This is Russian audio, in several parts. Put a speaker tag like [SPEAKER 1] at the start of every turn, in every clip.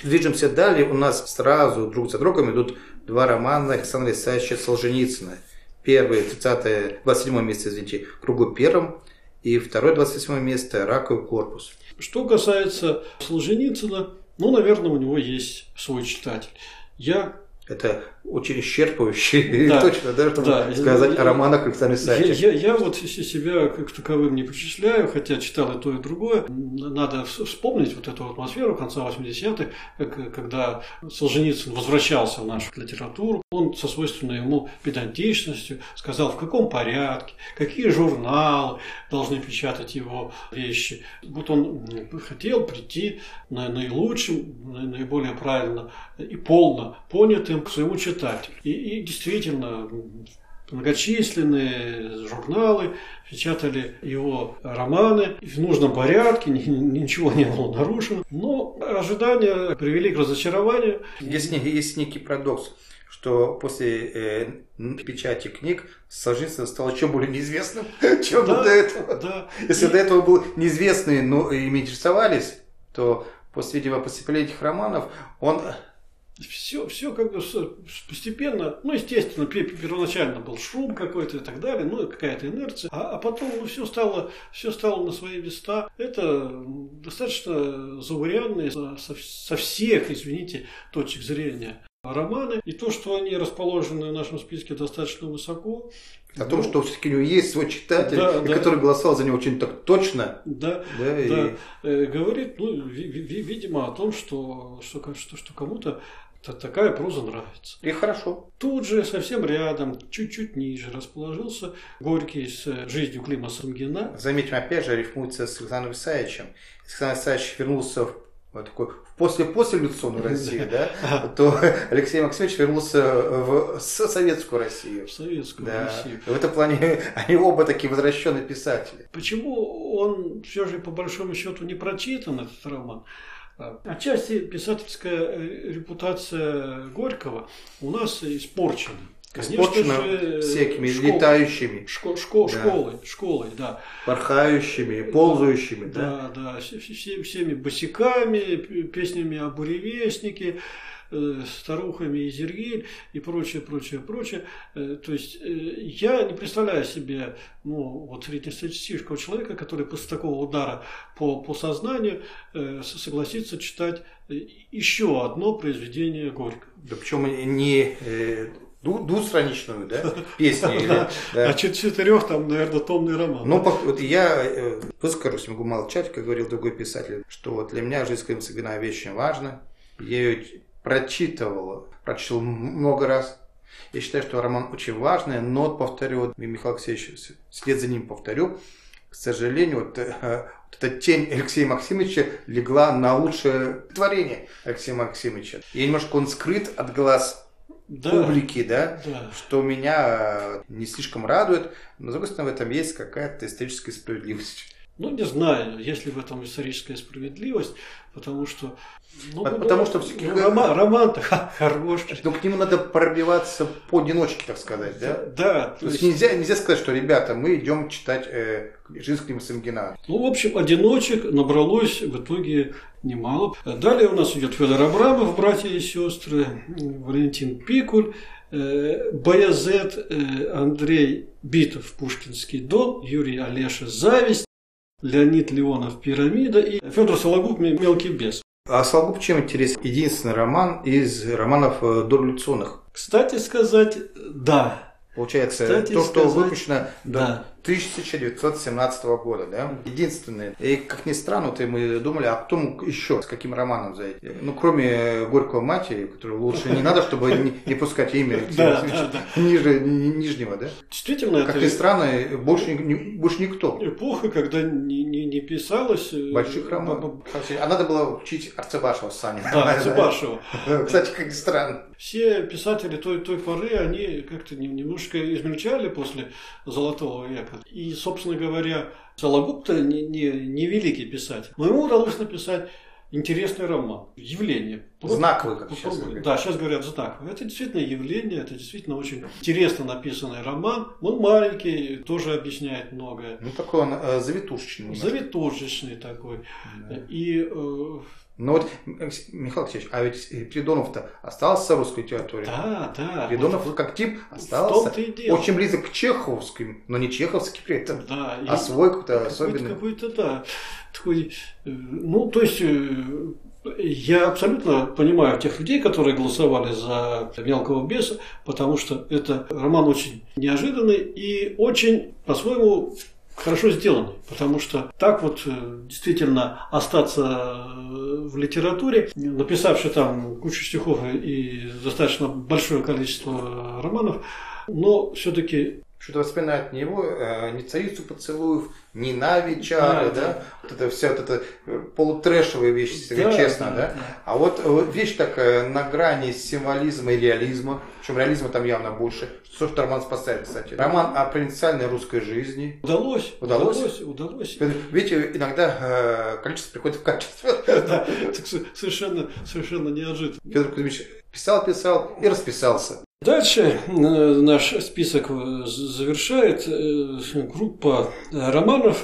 [SPEAKER 1] движемся далее, у нас сразу друг за другом идут два романа Александра Исаевича Солженицына. Первый, 27 место, извините, «Кругу первым», и второе, 27 место, «Раковый корпус».
[SPEAKER 2] Что касается Солженицына, наверное, у него есть свой читатель.
[SPEAKER 1] Это очень исчерпывающе, да, точно, да, чтобы сказать о романах Александра Исаевича.
[SPEAKER 2] Я вот себя как таковым не причисляю, хотя читал и то, и другое. Надо вспомнить вот эту атмосферу конца 80-х, когда Солженицын возвращался в нашу литературу. Он со свойственной ему педантичностью сказал, в каком порядке, какие журналы должны печатать его вещи. Вот он хотел прийти наилучшим, наиболее правильно и полно понятым к своему читателю. И действительно, многочисленные журналы печатали его романы в нужном порядке, ничего не было нарушено. Но ожидания привели к разочарованию.
[SPEAKER 1] Есть некий парадокс, что после печати книг Солженицын стал еще более неизвестным, чем до этого. Да. Если до этого был неизвестный, но ими интересовались, то после появления этих романов он...
[SPEAKER 2] Все как бы постепенно, естественно, первоначально был шум какой-то и так далее, какая-то инерция, а потом все стало на свои места. Это достаточно заурядные со всех, извините, точек зрения романы, и то, что они расположены в нашем списке достаточно высоко.
[SPEAKER 1] О том, что все-таки у него есть свой читатель, который голосовал за него очень так точно.
[SPEAKER 2] Говорит, видимо, о том, что кому-то такая проза нравится.
[SPEAKER 1] И хорошо.
[SPEAKER 2] Тут же совсем рядом, чуть-чуть ниже, расположился Горький с «Жизнью Клима Самгина».
[SPEAKER 1] Заметим, опять же, рифмуется с Александром Исаевичем. Александр Исаевич вернулся в послереволюционную Россию, то Алексей Максимович вернулся в советскую Россию.
[SPEAKER 2] В советскую Россию.
[SPEAKER 1] В этом плане они оба такие возвращенные писатели.
[SPEAKER 2] Почему он все же по большому счету не прочитан, этот роман? Отчасти писательская репутация Горького у нас испорчена.
[SPEAKER 1] Конечно, всякими летающими.
[SPEAKER 2] Школой, да.
[SPEAKER 1] Порхающими, ползающими.
[SPEAKER 2] Всеми босиками, песнями о буревестнике, старухами Изергиль и прочее. То есть я не представляю себе среднестатистического человека, который после такого удара по сознанию согласится читать еще одно произведение Горького.
[SPEAKER 1] Да причем не двухстраничную, песню.
[SPEAKER 2] А 4 там, наверное, томный роман.
[SPEAKER 1] Я выскажусь, могу молчать, как говорил другой писатель, что для меня жизнь Клима Самгина вещь очень важна. Я ее прочитал много раз. Я считаю, что роман очень важный, но, повторю, Михаил Алексеевич, вслед за ним повторю, к сожалению, эта тень Алексея Максимовича легла на лучшее творение Алексея Максимовича. И немножко он скрыт от глаз публики, что меня не слишком радует, но, с другой стороны, в этом есть какая-то историческая справедливость.
[SPEAKER 2] Не знаю, есть ли в этом историческая справедливость, потому что... роман-то хороший.
[SPEAKER 1] Но к нему надо пробиваться поодиночке, так сказать,
[SPEAKER 2] Да.
[SPEAKER 1] То есть нельзя сказать, что, ребята, мы идем читать жизнь Клима Самгина.
[SPEAKER 2] В общем, одиночек набралось в итоге немало. Далее у нас идет Федор Абрамов, «Братья и сестры», Валентин Пикуль, Баязет, Андрей Битов, «Пушкинский дом», Юрий Олеша, «Зависть», Леонид Леонов, «Пирамида» и Федор Сологуб, «Мелкий бес».
[SPEAKER 1] А Сологуб чем интересен? Единственный роман из романов дореволюционных.
[SPEAKER 2] Кстати сказать, да.
[SPEAKER 1] Получается, что выпущено до 1917 года, Единственное. И, как ни странно, мы думали, а кто мог еще с каким романом зайти? Кроме Горького матери, которую лучше не надо, чтобы не пускать имя ниже нижнего,
[SPEAKER 2] Действительно,
[SPEAKER 1] как ни странно, больше никто.
[SPEAKER 2] Эпоха, когда не писалось
[SPEAKER 1] больших романов. А надо было учить Арцебашева Саня.
[SPEAKER 2] Арцебашева.
[SPEAKER 1] Кстати, как ни странно.
[SPEAKER 2] Все писатели той поры, они как-то немножко измельчали после Золотого века. И, собственно говоря, Сологуб-то не великий писатель. Но ему удалось написать интересный роман. Явление.
[SPEAKER 1] Знаковый, как сейчас говорят.
[SPEAKER 2] Да, сейчас говорят знаковый. Это действительно явление, это действительно очень интересно написанный роман. Он маленький, тоже объясняет многое.
[SPEAKER 1] Такой он завитушечный.
[SPEAKER 2] Завитушечный такой. Да. И
[SPEAKER 1] Но вот, Михаил Алексеевич, а ведь Спиридонов-то остался в русской литературе.
[SPEAKER 2] Да, да.
[SPEAKER 1] Спиридонов
[SPEAKER 2] вот,
[SPEAKER 1] как тип остался. Очень близок к чеховским, но не чеховский при этом,
[SPEAKER 2] да,
[SPEAKER 1] а свой какой-то особенный.
[SPEAKER 2] Какой-то, да. Такой, ну, то есть, я абсолютно понимаю тех людей, которые голосовали за «Мелкого беса», потому что это роман очень неожиданный и очень, по-своему, хорошо сделанный, потому что так вот действительно остаться в литературе, написавший там кучу стихов и достаточно большое количество романов, но все-таки...
[SPEAKER 1] Что-то воспоминает не его, не «Царицу поцелуев», не «Нави чары», да? Вот это вся вот эта полутрэшевая вещь, если говорить честно, да? А вот вещь такая на грани символизма и реализма, причем реализма там явно больше. Что роман спасает, кстати. Роман о провинциальной русской жизни.
[SPEAKER 2] Удалось.
[SPEAKER 1] Видите, иногда количество приходит в качество.
[SPEAKER 2] Да, совершенно неожиданно.
[SPEAKER 1] Федор Кузьмич писал и расписался.
[SPEAKER 2] Дальше наш список завершает группа романов.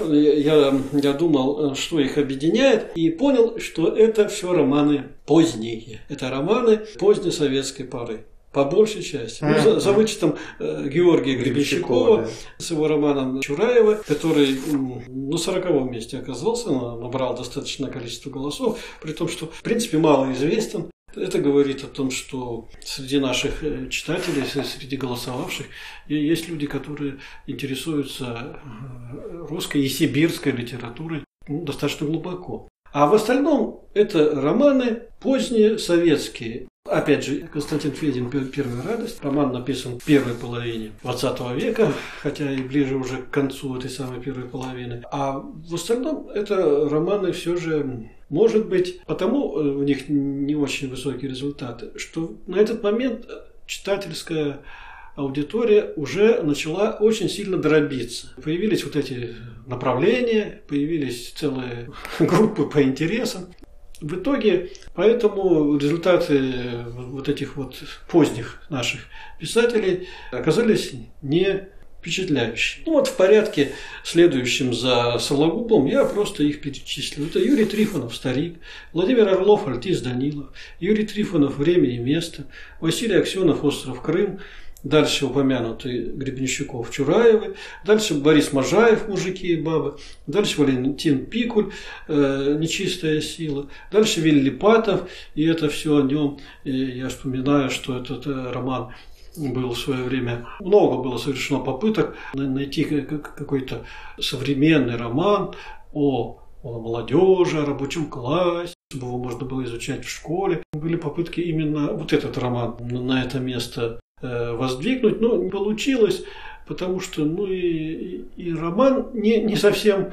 [SPEAKER 2] Я думал, что их объединяет, и понял, что это все романы поздние. Это романы поздней советской поры. По большей части. Ну, за вычетом Георгия Гребенщикова с его романом Чураева, который на 40-м месте оказался, набрал достаточное количество голосов, при том, что в принципе мало известен. Это говорит о том, что среди наших читателей, среди голосовавших, есть люди, которые интересуются русской и сибирской литературой достаточно глубоко. А в остальном это романы поздние советские. Опять же, Константин Федин «Первая радость». Роман написан в первой половине 20 века, хотя и ближе уже к концу этой самой первой половины. А в остальном это романы все же, может быть, потому у них не очень высокие результаты, что на этот момент читательская аудитория уже начала очень сильно дробиться. Появились вот эти направления, появились целые группы по интересам. В итоге, поэтому результаты вот этих вот поздних наших писателей оказались не впечатляющими. Ну вот в порядке, следующем за Сологубом, я просто их перечислю. Это Юрий Трифонов «Старик», Владимир Орлов «Альтис Данилов», Юрий Трифонов «Время и место», Василий Аксенов «Остров Крым», дальше упомянутый Гребенщиков Чураевы, дальше Борис Можаев «Мужики и бабы», дальше Валентин Пикуль «Нечистая сила», дальше Вилли Липатов, и это все о нем. Я вспоминаю, что этот роман был в свое время, много было совершено попыток найти какой-то современный роман о молодежи, о рабочем классе, чтобы его можно было изучать в школе. Были попытки именно вот этот роман на это место воздвигнуть, но не получилось, потому что и роман не совсем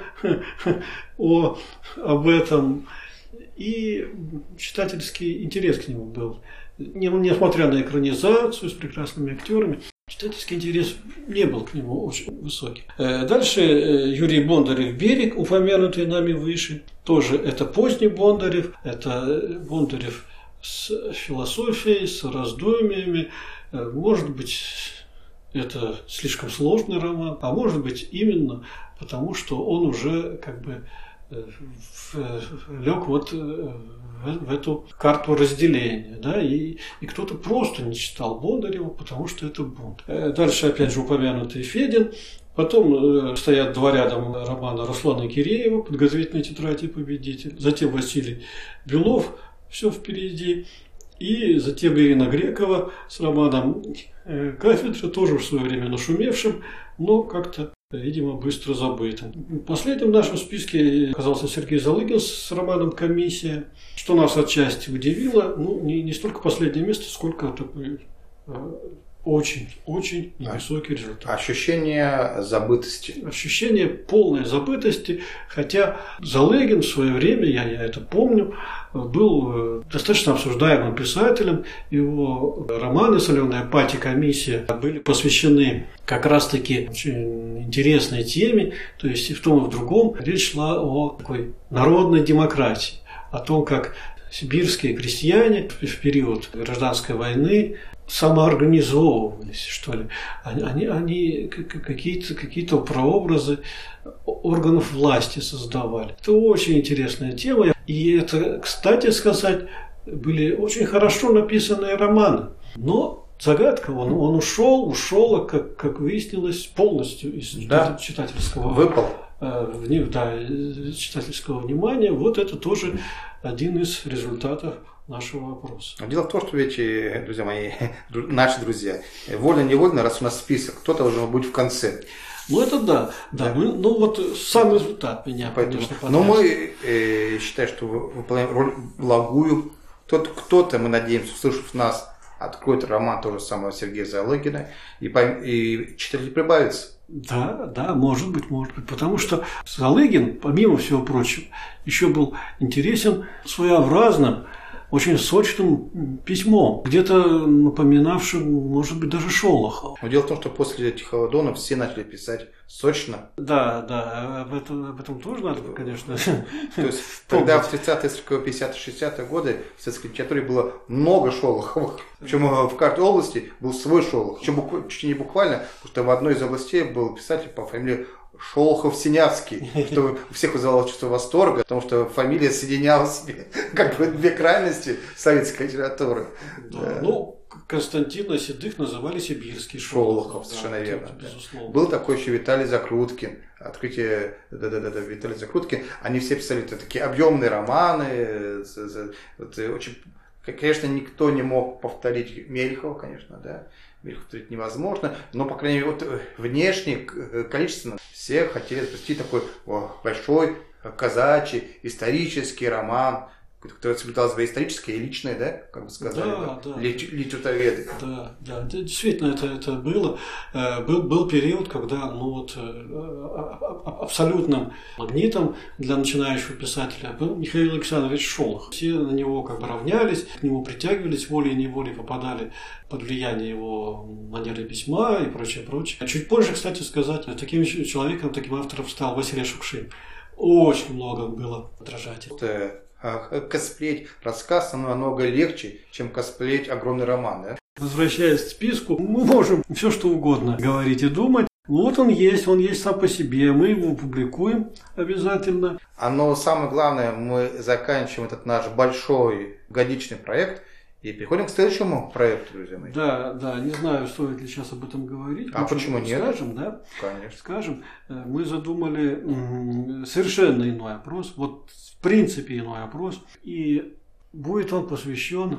[SPEAKER 2] об этом, и читательский интерес к нему был. Несмотря на экранизацию с прекрасными актерами, читательский интерес не был к нему очень высокий. Дальше Юрий Бондарев «Берег», упомянутый нами выше. Тоже это поздний Бондарев, это Бондарев с философией, с раздумьями. Может быть, это слишком сложный роман, а может быть именно потому, что он уже как бы лег вот в эту карту разделения, да, и кто-то просто не читал Бондарева, потому что это Бонд. Дальше опять же упомянутый Федин. Потом стоят два рядом романа Руслана Киреева «Подготовительная тетрадь и победитель». Затем Василий Белов «Все впереди». И затем Ирина Грекова с романом «Кафедра», тоже в свое время нашумевшим, но как-то, видимо, быстро забытым. Последним в нашем списке оказался Сергей Залыгин с романом «Комиссия», что нас отчасти удивило, не столько последнее место, сколько такой очень невысокий результат.
[SPEAKER 1] Ощущение забытости.
[SPEAKER 2] Ощущение полной забытости, хотя Залыгин в свое время, я это помню, был достаточно обсуждаемым писателем. Его романы «Соленая пать» и «Комиссия» были посвящены как раз-таки очень интересной теме, то есть и в том, и в другом речь шла о такой народной демократии, о том, как сибирские крестьяне в период гражданской войны самоорганизовывались, что ли. Они какие-то прообразы органов власти создавали. Это очень интересная тема. И это, кстати сказать, были очень хорошо написанные романы. Но загадка, он ушел, как выяснилось, полностью из читательского
[SPEAKER 1] выпал.
[SPEAKER 2] Читательского внимания. Вот это тоже один из результатов нашего вопроса.
[SPEAKER 1] Дело в том, что ведь, друзья мои, наши друзья, вольно-невольно, раз у нас список, кто-то должен быть в конце.
[SPEAKER 2] Ну это да. Ну вот сам результат меня, конечно,
[SPEAKER 1] понравился. Но мы считаем, что выполняем роль благую. Кто-то, мы надеемся, услышав нас, откроет роман того же самого Сергея Залыгина, и читатель прибавится.
[SPEAKER 2] Да, может быть, потому что Залыгин, помимо всего прочего, еще был интересен своеобразным, очень сочным письмом, где-то напоминавшим, может быть, даже Шолохова.
[SPEAKER 1] Но дело в том, что после Тихого Дона все начали писать сочно.
[SPEAKER 2] Да, об этом тоже надо, конечно.
[SPEAKER 1] То есть тогда в 30-е, 50-е, 60-е годы в советской литературе было много Шолоховых. Причем в каждой области был свой Шолохов. Причем чуть не буквально, потому что в одной из областей был писатель по фамилии Шолохов-Синявский, что у всех вызывало чувство восторга, потому что фамилия соединяла в себе как бы две крайности советской литературы.
[SPEAKER 2] Да. Ну, Константина Седых называли сибирский
[SPEAKER 1] Шолохов, совершенно верно. Да. Был такой еще Виталий Закруткин. Открытие Виталий Закруткин. Они все писали такие объемные романы. Очень, конечно, никто не мог повторить Мелехова, конечно, да. Мелехова повторить невозможно, но, по крайней мере, вот внешне, количественно, все хотели запустить такой большой казачий исторический роман, который соблюдал свои исторические и личные, да, как бы сказали, литературоведы.
[SPEAKER 2] Да, действительно это было. Был период, когда абсолютным магнитом для начинающего писателя был Михаил Александрович Шолохов. Все на него как бы равнялись, к нему притягивались, волей-неволей попадали под влияние его манеры письма и прочее. Чуть позже, кстати сказать, таким человеком, таким автором стал Василий Шукшин. Очень много было подражателей.
[SPEAKER 1] Косплеить рассказ намного легче, чем косплеить огромный роман. Да?
[SPEAKER 2] Возвращаясь к списку, мы можем все что угодно говорить и думать. Вот он есть сам по себе, мы его публикуем обязательно.
[SPEAKER 1] Но самое главное, мы заканчиваем этот наш большой годичный проект и переходим к следующему проекту, друзья мои.
[SPEAKER 2] Да, не знаю, стоит ли сейчас об этом говорить.
[SPEAKER 1] Почему нет?
[SPEAKER 2] Скажем, да?
[SPEAKER 1] Конечно.
[SPEAKER 2] Скажем, мы задумали совершенно иной опрос, вот в принципе иной опрос, и будет он посвящен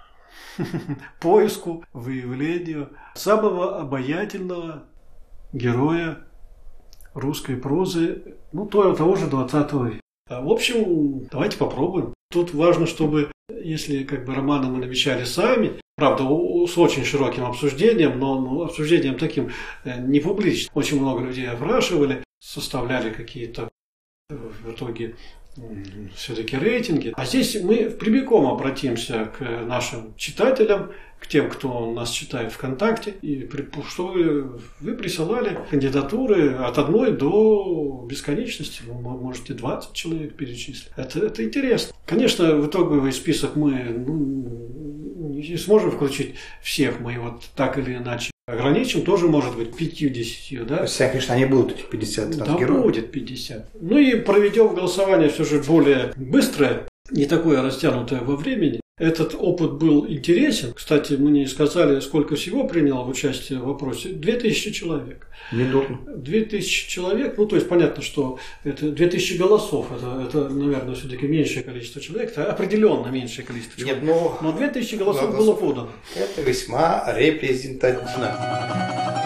[SPEAKER 2] поиску, выявлению самого обаятельного героя русской прозы, того же 20 века. В общем, давайте попробуем. Тут важно, чтобы, если романы мы намечали сами, правда, с очень широким обсуждением, но обсуждением таким не публичным. Очень много людей опрашивали, составляли какие-то в итоге все-таки рейтинги. А здесь мы прямиком обратимся к нашим читателям, к тем, кто нас читает ВКонтакте, и что вы присылали кандидатуры от одной до бесконечности. Вы можете 20 человек перечислить. Это интересно. Конечно, в итоговый список мы не сможем включить всех. Мы вот так или иначе ограничим. Тоже может быть 50, да?
[SPEAKER 1] Конечно, они будут, эти 50
[SPEAKER 2] героев. Будет 50. И проведем голосование все же более быстрое, не такое растянутое во времени. Этот опыт был интересен. Кстати, мне сказали, сколько всего приняло в участии в вопросе. 2000 человек.
[SPEAKER 1] Недурно.
[SPEAKER 2] 2000 человек. То есть понятно, что это 2000 голосов. Это наверное, все-таки меньшее количество человек. Это определенно меньшее количество человек. Но 2000 голосов было подано.
[SPEAKER 1] Это весьма репрезентативно.